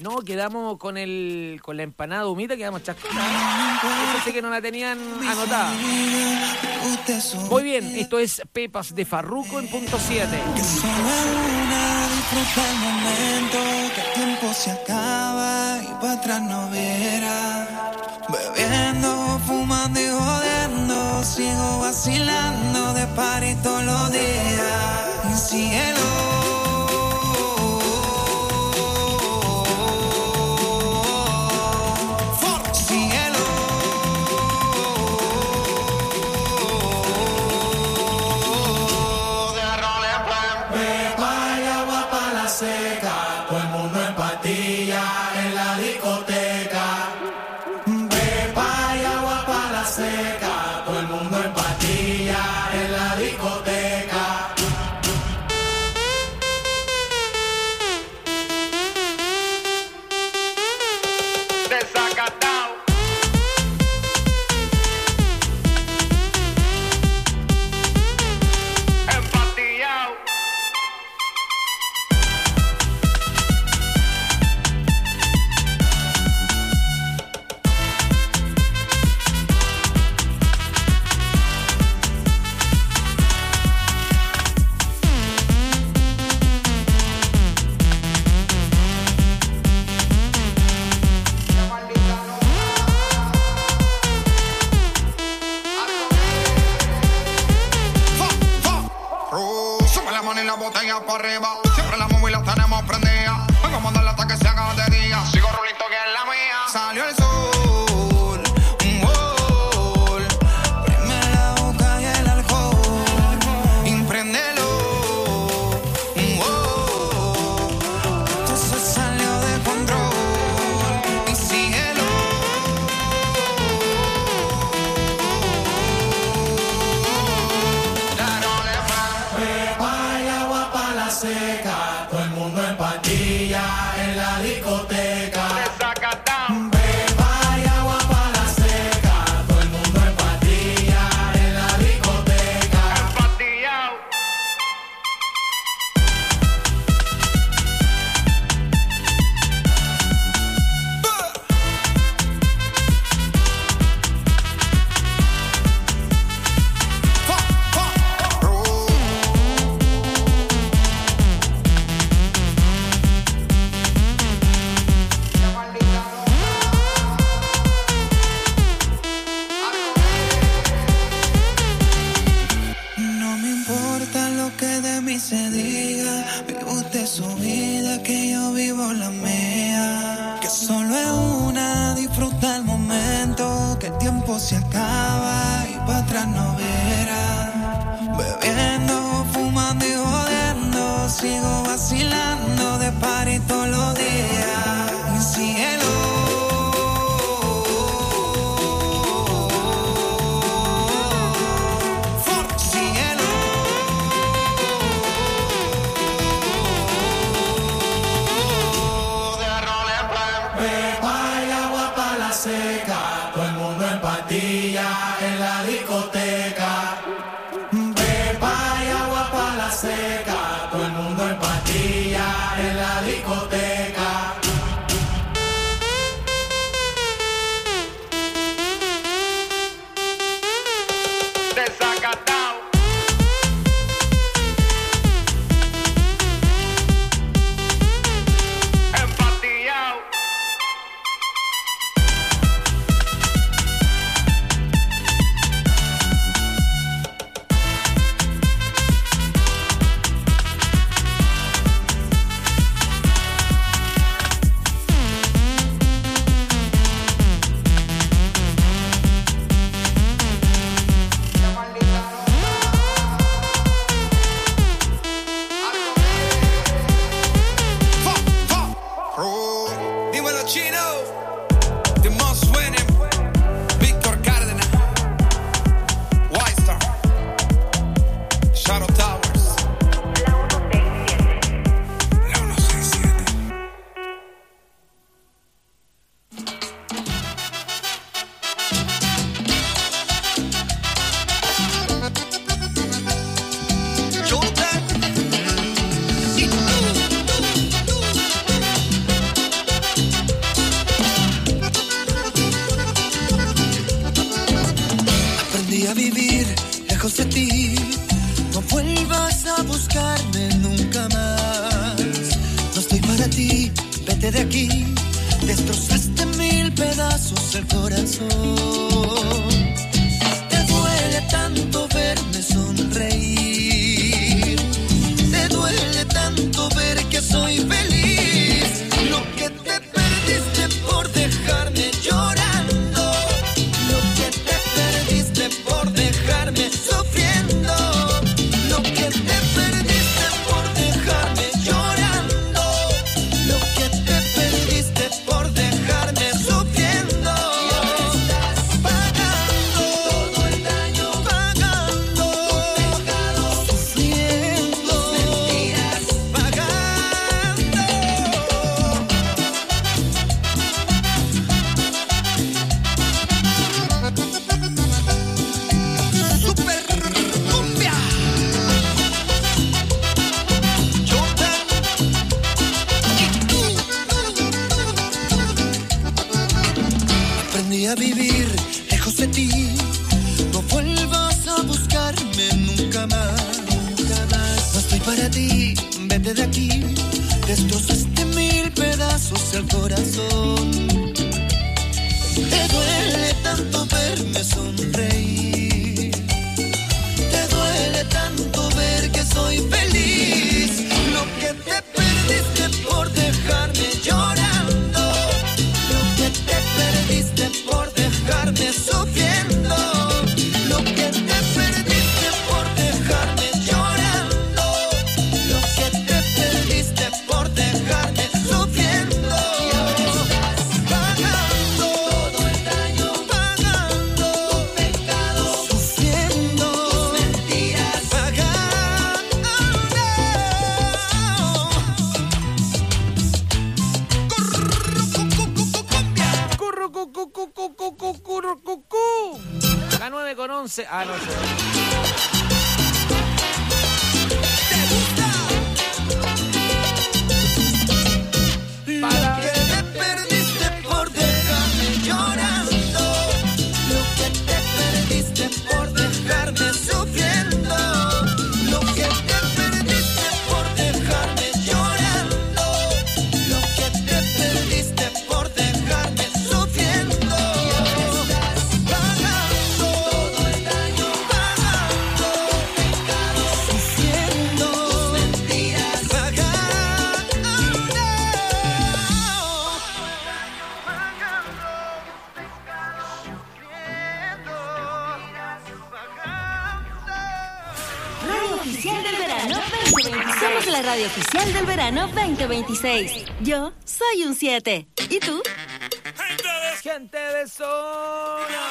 No, quedamos con la empanada humita, quedamos chascones. Eso sí que no la tenían anotada. Muy bien, esto es Pepas de Farruko en punto 7. Que solo una disfruta el momento, que el tiempo se acaba y para atrás no verá. Bebiendo, fumando y jodiendo, sigo vacilando de party todos los días. Mi cielo. vete de aquí, destrozaste 1000 pedazos el corazón. Te duele tanto verme sonreír, te duele tanto ver que soy feliz. Lo que te perdiste por dejarme llorando, lo que te perdiste por dejarme sufriendo, lo que te perdiste por dejarme llorando, lo que te perdiste por dejarme sufriendo. Estás pagando todo el daño, pagando tu pecado, sufriendo mentiras, pagando. Super cumbia. Jordan y tú. Aprendí a vivir lejos de ti. No vuelvas a buscarme nunca más. No estoy para ti, vete de aquí. Destrozaste 1000 pedazos el corazón. Te duele tanto verme sonreír, te duele tanto ver que soy feliz. Lo que te perdiste por dejarme llorando, lo que te perdiste por dejarme sufriendo, lo que te perdiste por dejarme llorando, lo que te perdiste por dejarme sufriendo. Pagando todo el daño, pagando tu pecado, sufriendo mentiras, pagando. Currucucucucucucucucucucu. La 9:11. Ah, no sé. ¿Te gusta? Lo que te perdiste por dejarme llorando, lo que te perdiste por dejarme sufriendo, lo que te perdiste por dejarme llorando, lo que te perdiste por dejarme sufriendo. Pagando todo el daño, pagando tu pecado, sufriendo mentiras, pagando. Radio Oficial del Verano 2026. Somos la radio oficial del verano 2026. Yo soy un 7. ¿Y tú? Gente de zona.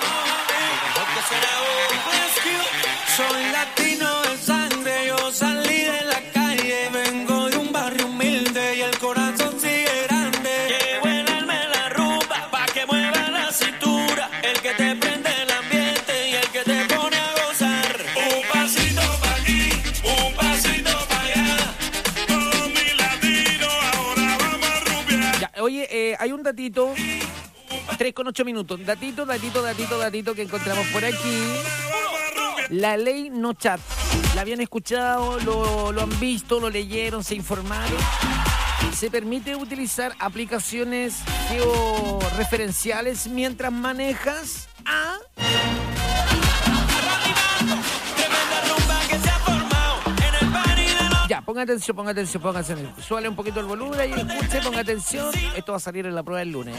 Soy latino de sangre, yo salí de la calle, vengo de un barrio humilde y el corazón sigue grande. Llevo el alma en la rumba pa' que mueva la cintura, el que te prende el ambiente y el que te pone a gozar. Un pasito pa' aquí, un pasito pa' allá, todos mis latinos ahora vamos a rumbear. Ya, oye, hay un datito. 3:08 minutos. Datito que encontramos por aquí. La ley No Chat. ¿La habían escuchado? ¿Lo han visto? ¿Lo leyeron? ¿Se informaron? Se permite utilizar aplicaciones georreferenciales mientras manejas a... Ya, ponga atención. Suele un poquito el volumen y escuche, ponga atención. Esto va a salir en la prueba del lunes.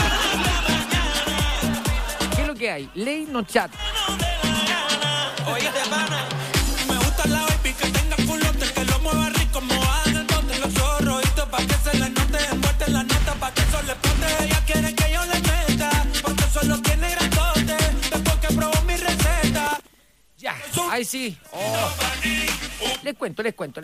¿Qué es lo que hay? Ley No Chat. Oye, te pana, me gusta la baby que tenga culote, que lo mueva rico, mojada en el bote, los zorros, pa' que se le note, envuelta en la nota, pa' que eso le explote. Ella quiere que yo le meta, porque solo tiene grandote, después que probó mi receta. Ya, ahí sí. Oh. Les cuento.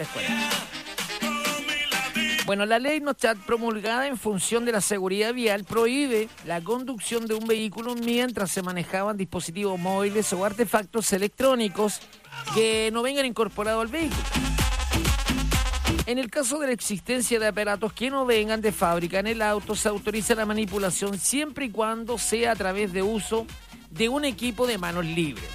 Bueno, la ley No Chat, promulgada en función de la seguridad vial, prohíbe la conducción de un vehículo mientras se manejaban dispositivos móviles o artefactos electrónicos que no vengan incorporados al vehículo. En el caso de la existencia de aparatos que no vengan de fábrica en el auto, se autoriza la manipulación siempre y cuando sea a través de uso de un equipo de manos libres.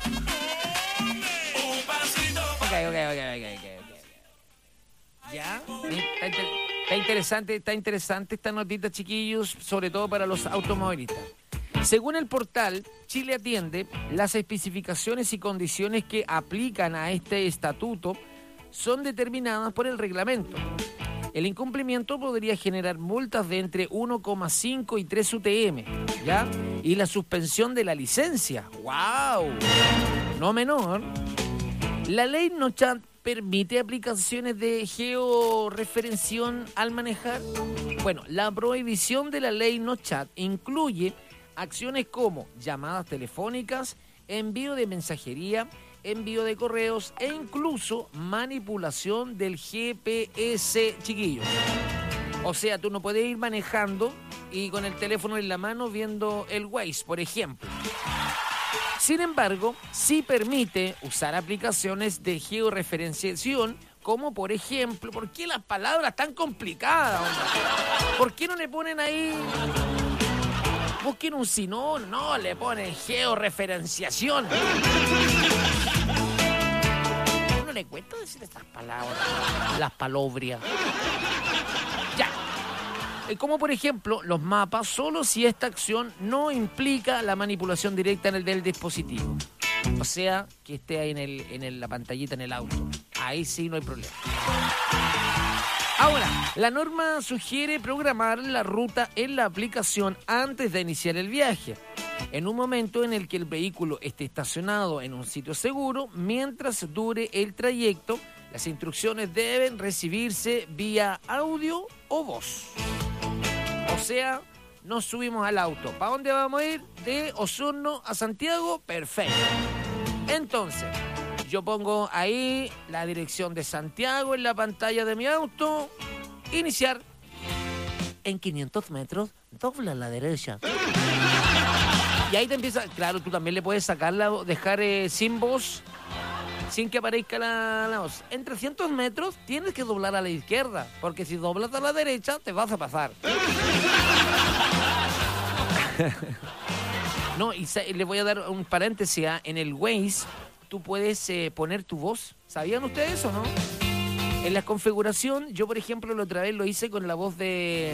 Ok. ¿Ya? Está interesante esta notita, chiquillos, sobre todo para los automovilistas. Según el portal, Chile Atiende, las especificaciones y condiciones que aplican a este estatuto son determinadas por el reglamento. El incumplimiento podría generar multas de entre 1,5 y 3 UTM, ¿ya? Y la suspensión de la licencia. ¡Wow! No menor. La ley NOCHAT permite aplicaciones de georreferenciación al manejar. Bueno, la prohibición de la ley NOCHAT incluye acciones como llamadas telefónicas, envío de mensajería, envío de correos e incluso manipulación del GPS, chiquillos. O sea, tú no puedes ir manejando y con el teléfono en la mano viendo el Waze, por ejemplo. Sin embargo, sí permite usar aplicaciones de georreferenciación, como por ejemplo, ¿por qué las palabras tan complicadas, hombre? ¿Por qué no le ponen ahí? Busquen un sinónimo, no, le ponen georreferenciación. No le cuento decir estas palabras, las palobrias. Ya. Como por ejemplo, los mapas, solo si esta acción no implica la manipulación directa del dispositivo. O sea, que esté ahí en la pantallita en el auto. Ahí sí no hay problema. Ahora, la norma sugiere programar la ruta en la aplicación antes de iniciar el viaje, en un momento en el que el vehículo esté estacionado en un sitio seguro. Mientras dure el trayecto, las instrucciones deben recibirse vía audio o voz. O sea, nos subimos al auto. ¿Para dónde vamos a ir? De Osorno a Santiago. Perfecto. Entonces, yo pongo ahí la dirección de Santiago en la pantalla de mi auto. Iniciar. En 500 metros, dobla a la derecha. Y ahí te empieza... Claro, tú también le puedes dejar sin voz, sin que aparezca la voz. En 300 metros tienes que doblar a la izquierda, porque si doblas a la derecha te vas a pasar. No, y le voy a dar un paréntesis. En el Waze tú puedes poner tu voz. ¿Sabían ustedes o no? En la configuración, yo por ejemplo la otra vez lo hice con la voz de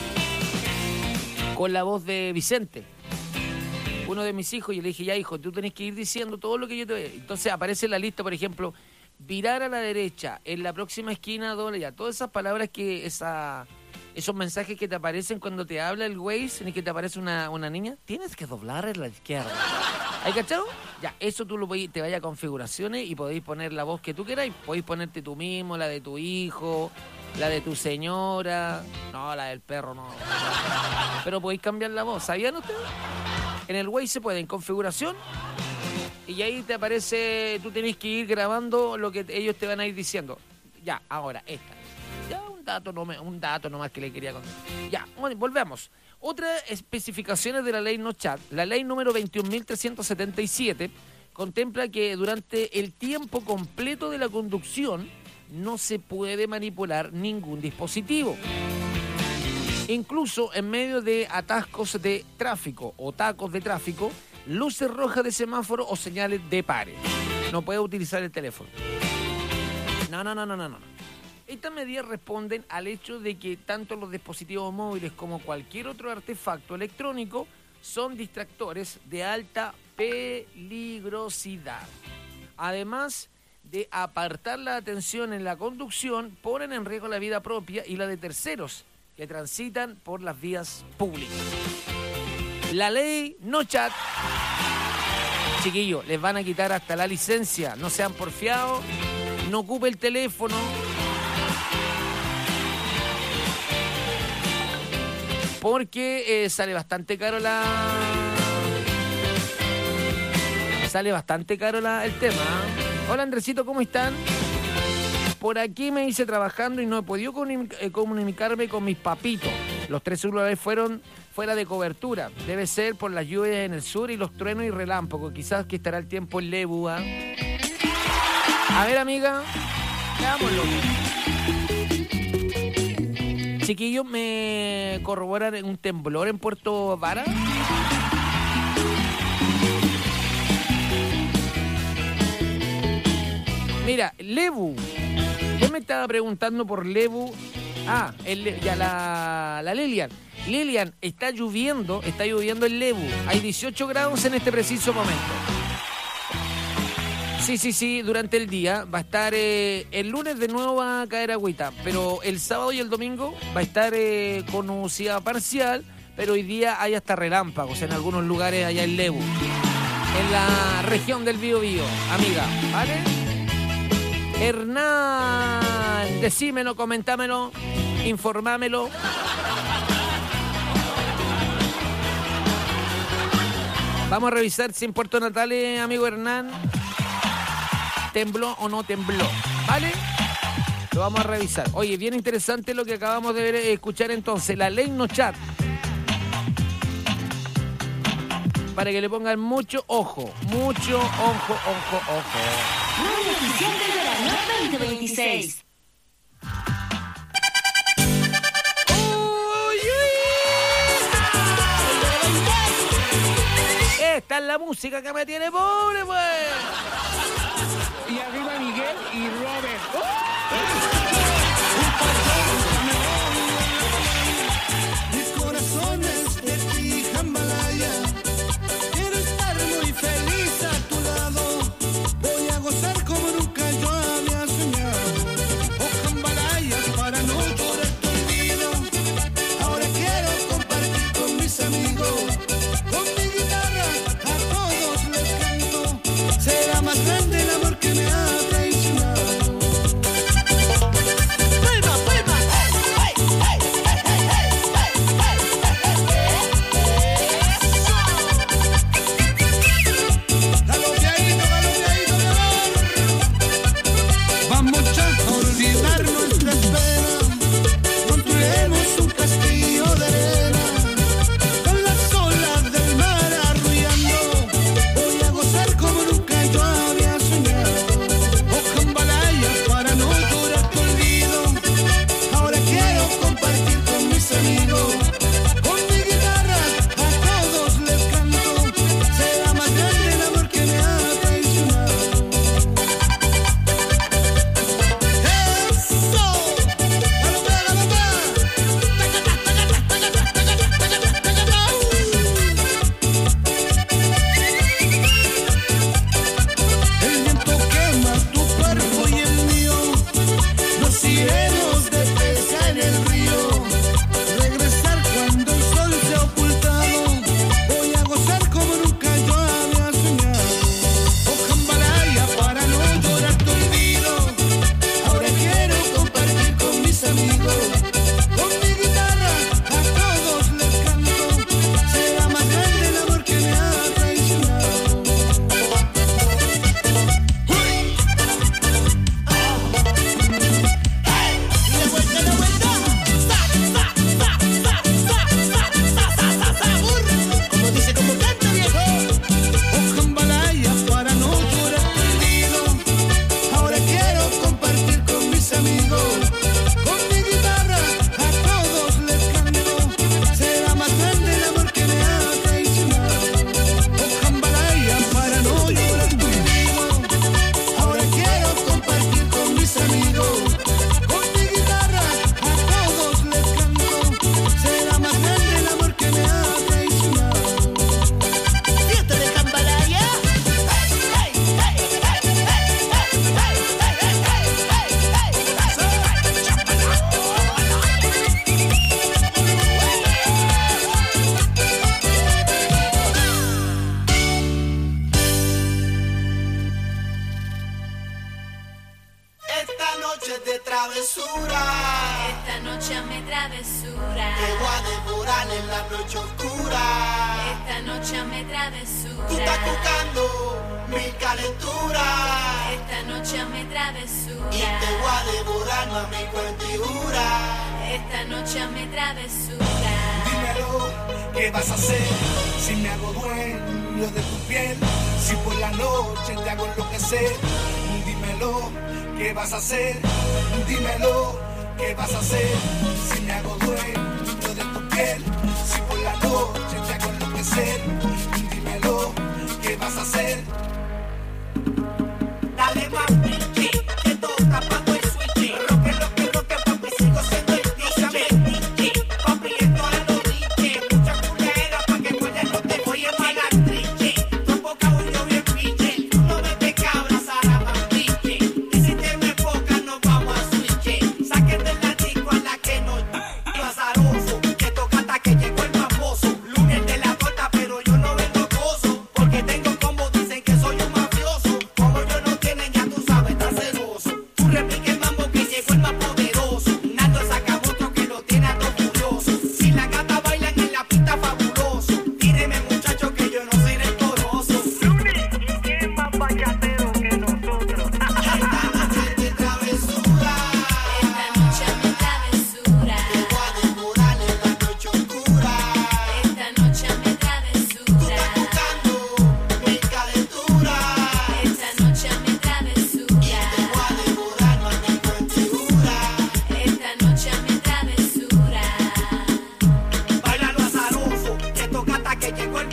Vicente, uno de mis hijos, y le dije, ya hijo, tú tenés que ir diciendo todo lo que yo te... Entonces aparece en la lista, por ejemplo, virar a la derecha, en la próxima esquina doble, ya, todas esas palabras esos mensajes que te aparecen cuando te habla el Waze, en el que te aparece una niña, tienes que doblar a la izquierda. ¿Hay cachado? Ya, eso tú te vayas a configuraciones y podéis poner la voz que tú queráis. Podéis ponerte tú mismo, la de tu hijo, la de tu señora. No, la del perro no. Pero podéis cambiar la voz. ¿Sabían ustedes? En el Waze se puede, en configuración, y ahí te aparece, tú tenés que ir grabando lo que ellos te van a ir diciendo. Ya, ahora, esta. Ya, un dato nomás que le quería contar. Ya, bueno, volvemos. Otras especificaciones de la ley NOCHAT. La ley número 21.377 contempla que durante el tiempo completo de la conducción no se puede manipular ningún dispositivo. Incluso en medio de atascos de tráfico o tacos de tráfico, luces rojas de semáforo o señales de pare. No puede utilizar el teléfono. No. Estas medidas responden al hecho de que tanto los dispositivos móviles como cualquier otro artefacto electrónico son distractores de alta peligrosidad. Además de apartar la atención en la conducción, ponen en riesgo la vida propia y la de terceros que transitan por las vías públicas. La ley NOCHAT, chiquillos, les van a quitar hasta la licencia. No sean porfiados, no ocupe el teléfono. Porque sale bastante caro el tema. Hola Andresito, ¿cómo están? Por aquí me hice trabajando y no he podido comunicarme con mis papitos. Los 3 celulares fueron fuera de cobertura. Debe ser por las lluvias en el sur y los truenos y relámpagos. Quizás que estará el tiempo en Lebu, ¿eh? A ver, amiga, veámoslo. Chiquillos, ¿me corroboran un temblor en Puerto Vara? Mira, Lebu. Yo me estaba preguntando por Lebu La Lilian. Lilian, está lloviendo en Lebu. Hay 18 grados en este preciso momento. Sí, durante el día va a estar, el lunes de nuevo va a caer agüita, pero el sábado y el domingo va a estar con nubosidad parcial, pero hoy día hay hasta relámpagos en algunos lugares allá en Lebu, en la región del Biobío, amiga, ¿vale? Hernán, decímelo, comentámelo, informámelo. Vamos a revisar si en Puerto Natales, amigo Hernán, tembló o no tembló, ¿vale? Lo vamos a revisar. Oye, bien interesante lo que acabamos de escuchar entonces, la ley no chat. Para que le pongan mucho ojo. Radio Oficial del Verano 2026. Esta es la música que me tiene pobre, pues. Y arriba Miguel y Robert. Mi corazón es de ti, Jambalaya. Quiero estar muy feliz a tu lado. Voy a gozar como nunca yo había soñado. Oh, Jambalaya, para no llorar tu olvido. Ahora quiero compartir con mis amigos. Con mi guitarra a todos les canto. Será más grande el amor que me ha traicionado. Dale más, que toca, pago el switch. Roque, papi, sigo siendo el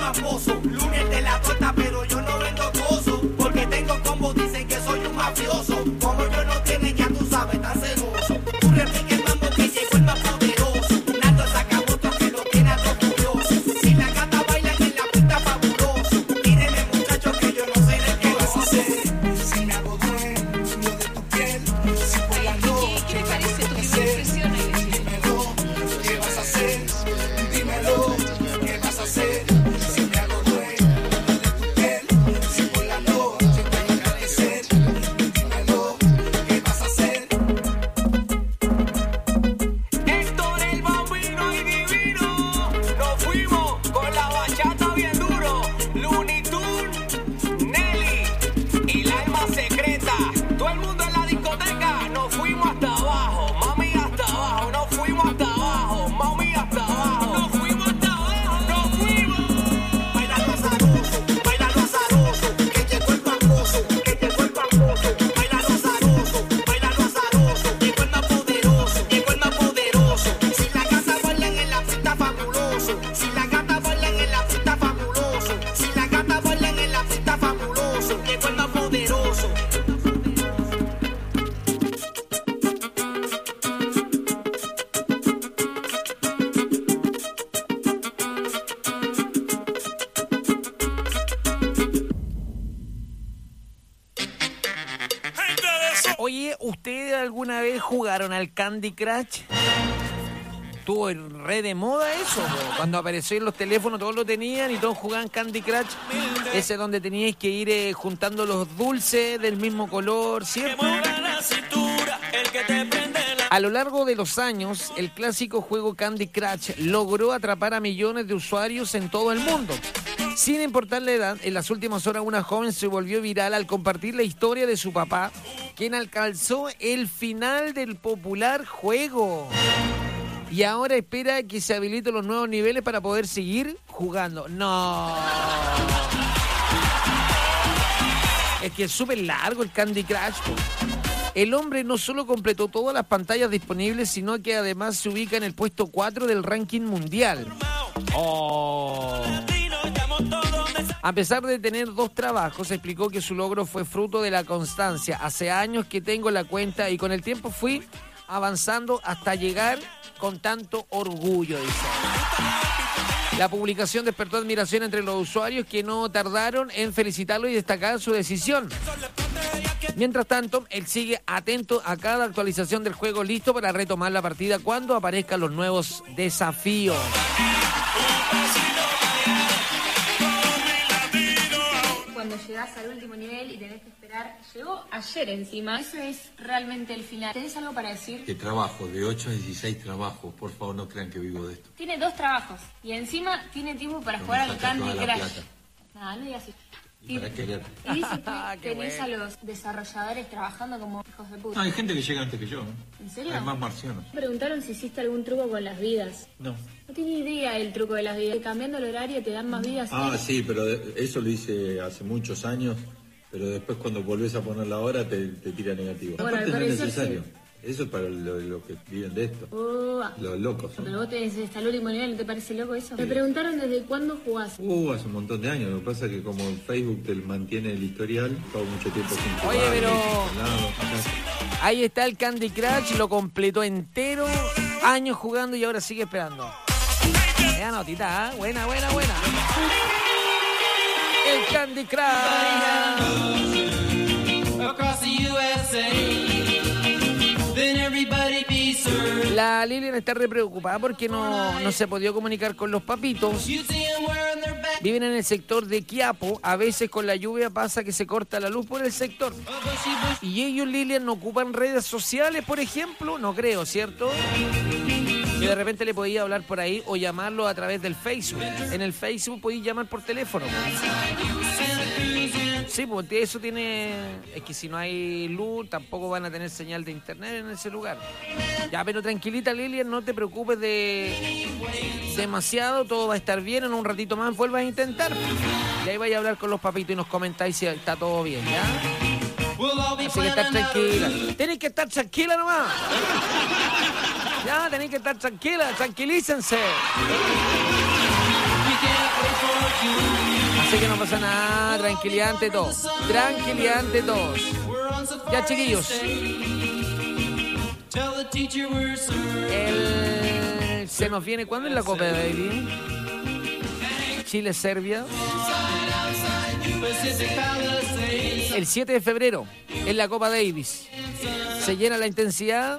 no aposo. Lunes de la torta, pero yo no vendo gozo. Porque tengo combo, dicen que soy un mafioso. Como yo no tienen, ya tú sabes, tan celoso. Tú repique el mambo que llegó el más poderoso. Nando sacaboto que lo tiene a todo curioso. Si la gata bailan en la pista fabuloso. Mírenme muchachos que yo no sé de qué vas a hacer. Si me hago dueño de tu piel. Si por la noche ¿Qué le parece tu impresión? impresión? ¿Qué vas a hacer? Dímelo, ¿qué vas a hacer? Si me hago dueño de tu piel, si por la noche te llega a agradecer, dímelo, ¿qué vas a hacer? Héctor el Bambino y Divino, nos fuimos con la bachata bien duro. Looney Tunes, Nelly y la alma secreta. Todo el mundo en la discoteca, nos fuimos hasta abajo, mami hasta abajo, nos fuimos hasta abajo, mami hasta abajo, nos fuimos hasta abajo, nos fuimos. Bailalo azaroso, que llegó el famoso, que llegó el famoso. Bailalo azaroso, llegó el más poderoso, llegó el más poderoso. Si la gata bailan en la pista fabuloso, si la gata bailan en la pista fabuloso, si la gata bailan en la pista fabuloso, llegó el más poderoso. Oye, ¿ustedes alguna vez jugaron al Candy Crush? Estuvo re de moda eso, po. Cuando apareció en los teléfonos todos lo tenían y todos jugaban Candy Crush. Ese donde teníais que ir juntando los dulces del mismo color, ¿cierto? A lo largo de los años, el clásico juego Candy Crush logró atrapar a millones de usuarios en todo el mundo. Sin importar la edad, en las últimas horas una joven se volvió viral al compartir la historia de su papá, quien alcanzó el final del popular juego. Y ahora espera que se habiliten los nuevos niveles para poder seguir jugando. ¡No! Es que es súper largo el Candy Crush, po. El hombre no solo completó todas las pantallas disponibles, sino que además se ubica en el puesto 4 del ranking mundial. ¡Oh! A pesar de tener 2 trabajos, explicó que su logro fue fruto de la constancia. Hace años que tengo la cuenta y con el tiempo fui avanzando hasta llegar con tanto orgullo, dice. La publicación despertó admiración entre los usuarios que no tardaron en felicitarlo y destacar su decisión. Mientras tanto, él sigue atento a cada actualización del juego, listo para retomar la partida cuando aparezcan los nuevos desafíos. Cuando llegás al último nivel y tenés que esperar, llegó ayer encima, eso es realmente el final. ¿Tenés algo para decir? Que trabajo, de 8 a 16 trabajos, por favor no crean que vivo de esto. Tiene 2 trabajos y encima tiene tiempo para jugar al Candy Crush. No, no digas eso. Y para querer. Y dice que tenés a los desarrolladores trabajando como hijos de puta. No, hay gente que llega antes que yo, ¿no? ¿En serio? Hay más marcianos. Me preguntaron si hiciste algún truco con las vidas. No. No tenía idea el truco de las vidas. Cambiando el horario te dan más vidas. Ah, sí, pero eso lo hice hace muchos años, pero después cuando volvés a poner la hora te tira negativo. Bueno, Aparte no es al parecer necesario. sí. Eso es para los que viven de esto. Los locos, ¿no? Pero vos tenés hasta el último nivel, ¿no te parece loco eso? Me preguntaron desde cuándo jugás. Hace un montón de años. Lo que pasa es que como Facebook te mantiene el historial, todo mucho tiempo sin jugar. Oye, pero acá. ahí está el Candy Crush, lo completó entero, años jugando y ahora sigue esperando. Esa notita, ¿eh? Buena. El Candy Crush. La Lilian está re preocupada porque no se ha podido comunicar con los papitos. Viven en el sector de Quiapo. A veces con la lluvia pasa que se corta la luz por el sector. Y ellos, Lilian, no ocupan redes sociales, por ejemplo. No creo, ¿cierto? Que de repente le podía hablar por ahí o llamarlo a través del Facebook. En el Facebook podéis llamar por teléfono. Sí, porque eso tiene... Es que si no hay luz, tampoco van a tener señal de internet en ese lugar. Ya, pero tranquilita, Lilian, no te preocupes demasiado. Todo va a estar bien. En un ratito más vuelvas a intentar. Y ahí vais a hablar con los papitos y nos comentáis si está todo bien, ¿ya? Así que estar tranquila. Tenéis que estar tranquila nomás. Ya, tenéis que estar tranquila. Tranquilícense. Así que no pasa nada, tranquilidad ante todo. Tranquilidad ante todos. Ya, chiquillos. Se nos viene, ¿cuándo es la Copa Davis? Chile-Serbia. El 7 de febrero es la Copa Davis. Se llena la intensidad.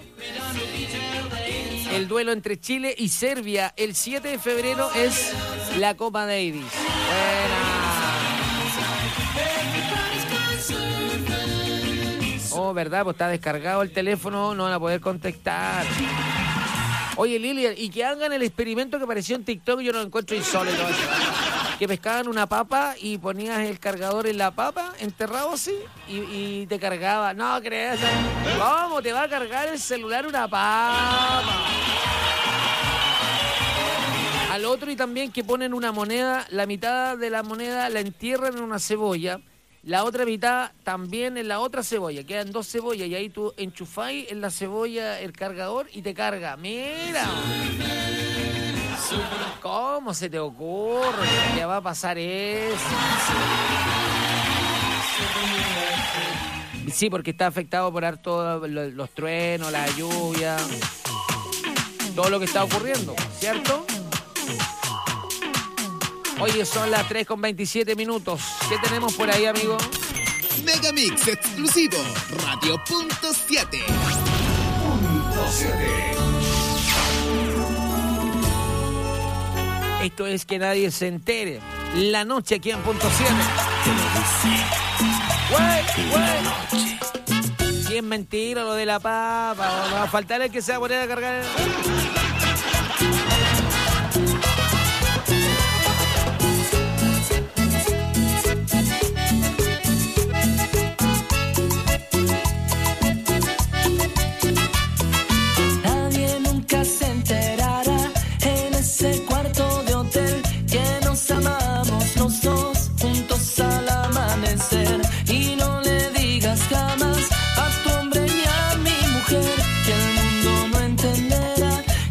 El duelo entre Chile y Serbia. El 7 de febrero es la Copa Davis. Buena. Oh, ¿verdad? Pues está descargado el teléfono, no van a poder contestar. Oye, Lilian, y que hagan el experimento que apareció en TikTok, yo no lo encuentro insólito. Que pescaban una papa y ponías el cargador en la papa, enterrado así, y te cargaba. No creas, ¿cómo te va a cargar el celular una papa? Al otro, y también que ponen una moneda, la mitad de la moneda la entierran en una cebolla, la otra mitad también en la otra cebolla. Quedan 2 cebollas y ahí tú enchufáis en la cebolla el cargador y te carga. ¡Mira! ¿Cómo se te ocurre? Ya va a pasar eso. Sí, porque está afectado por harto los truenos, la lluvia, todo lo que está ocurriendo, ¿cierto? Oye, son las 3:27. ¿Qué tenemos por ahí, amigo? Megamix exclusivo, Radio.7. Esto es que nadie se entere. La noche aquí en Punto 7. Güey. Si es mentira lo de la papa, va a faltar el que se va a poner a cargar. Nadie nunca se enterará en ese cuarto de hotel que nos amamos los dos juntos al amanecer. Y no le digas jamás a tu hombre ni a mi mujer que el mundo no entenderá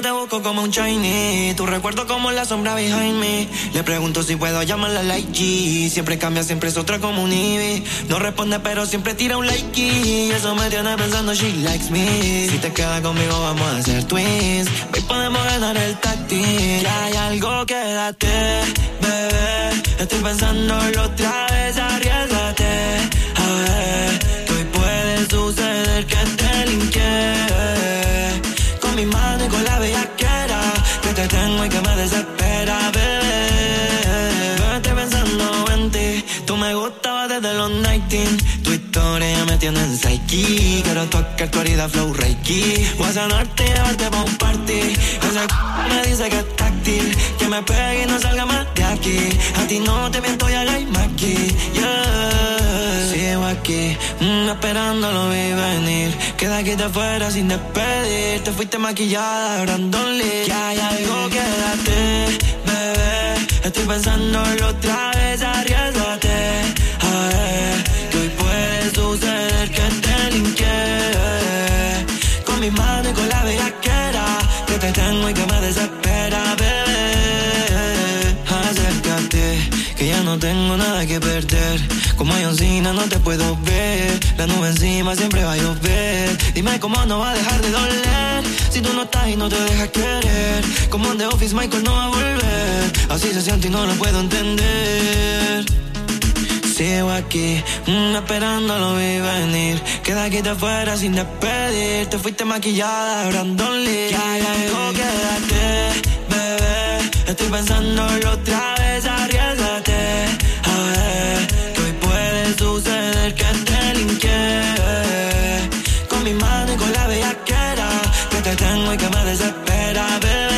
te busco como un Chinese. Tu recuerdo como la sombra behind me. Le pregunto si puedo llamarla like G. Siempre cambia, siempre es otra como un Ivy. No responde pero siempre tira un like y eso me tiene pensando she likes me. Si te quedas conmigo vamos a hacer twins. Hoy podemos ganar el táctil. Que hay algo, quédate, bebé. Estoy pensándolo otra vez, arriésgate. A ver, que hoy puede suceder que te linké. Con mi mano y con la bellaquera que te tengo y que me desespera, bebé. Estoy pensando en ti. Tú me gustabas desde los 19. Tu historia ya me tiene en psyche. Quiero tocar tu herida flow reiki. Voy a sanarte y llevarte pa' un party. Esa me dice que es táctil. Que me pegue y no salga más de aquí. A ti no te miento y hagáis aquí. Yeah. Sigo aquí, esperando lo vi venir. Queda aquí te fuera sin despedir. Te fuiste maquillada, Brandon Lee. Que hay algo, quédate, bebé. Estoy pensándolo otra vez, arriésgate. A ver, que hoy puede suceder que te linké. Con mi mano y con la bellaquera que te tengo y que me desespera, bebé. Acércate, que ya no tengo nada que perder. Como John Cena no te puedo ver. La nube encima siempre va a llover. Dime cómo no va a dejar de doler. Si tú no estás y no te dejas querer. Como en The Office Michael no va a volver. Así se siente y no lo puedo entender. Sigo aquí, esperando lo vi venir. Queda aquí te fuera sin despedir. Te fuiste maquillada, Brandon Lee. Que hay algo, quédate, bebé. Estoy pensándolo otra vez, arriésgate. A ver, que hoy puede suceder que te linké. Con mi mano y con la bellaquera que te tengo y que me desespera, bebé.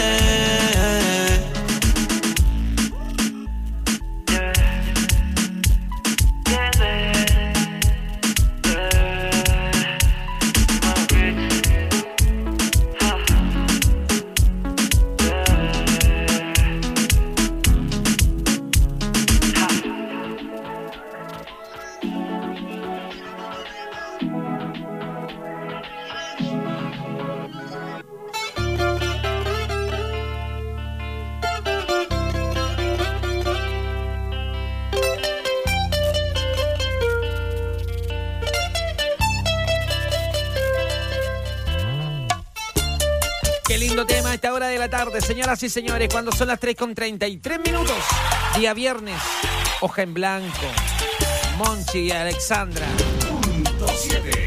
Tema a esta hora de la tarde, señoras y señores, cuando son las 3:33 minutos, día viernes, hoja en blanco, Monchi y Alexandra. Punto 7.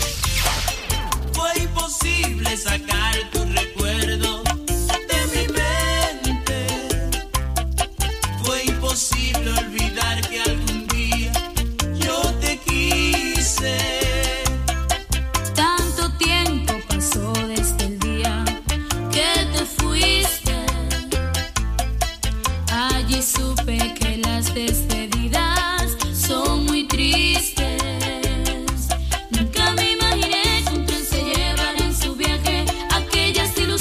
Fue imposible sacar tu recuerdo de mi mente. Fue imposible olvidar que algún día yo te quise. Tanto tiempo pasó desde el día que te fuiste. Allí supe que las despedidas son muy tristes. Nunca me imaginé que un tren se llevara en su viaje aquellas ilusiones.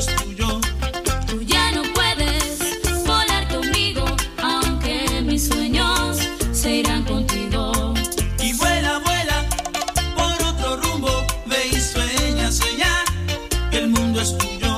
es tuyo. Tú ya no puedes volar conmigo, aunque mis sueños se irán contigo. Y vuela, vuela por otro rumbo, ve y sueña, sueña, que el mundo es tuyo.